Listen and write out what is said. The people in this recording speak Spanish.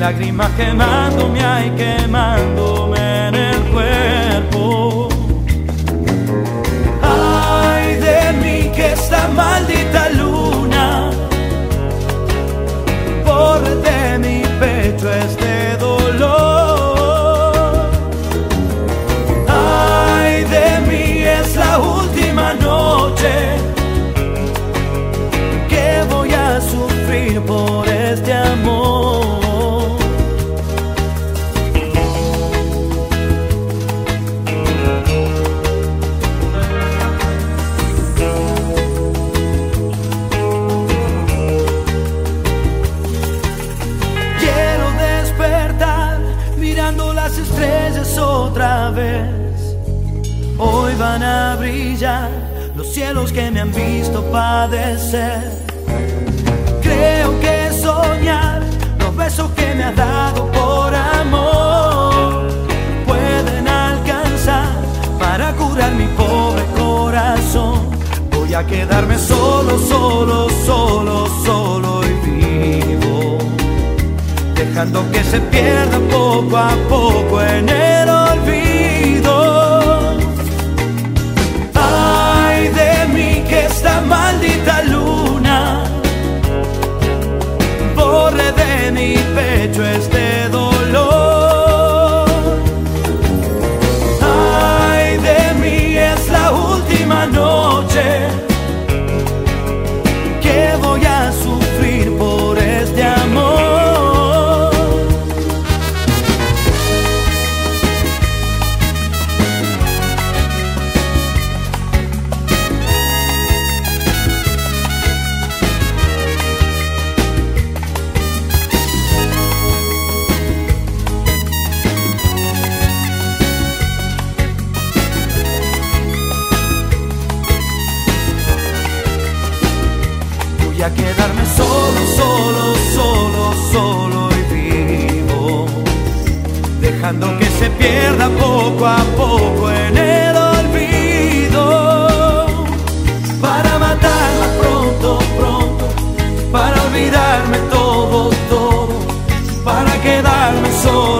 lágrimas quemándome, ay, quemándome en el cuerpo. Ay de mí que esta maldita luna borre de mi pecho este dolor. Ay de mí es la última noche que voy a sufrir por este amor. Quiero despertar mirando las estrellas otra vez. Hoy van a brillar los cielos que me han visto padecer. Creo que soñar los besos que me has dado por amor pueden alcanzar para curar mi pobre corazón. Voy a quedarme solo, solo, solo, solo y vivo, dejando que se pierda poco a poco en el olvido. Ay de mí que esta maldita luna borre de mi pecho este dolor. Ay de mí es la última noche que voy a sufrir por este amor. Voy a quedarme solo, solo, solo, solo y vivo, dejando que se pierda poco a poco en el olvido, para matarla pronto, pronto, para olvidarme todo, todo, para quedarme solo.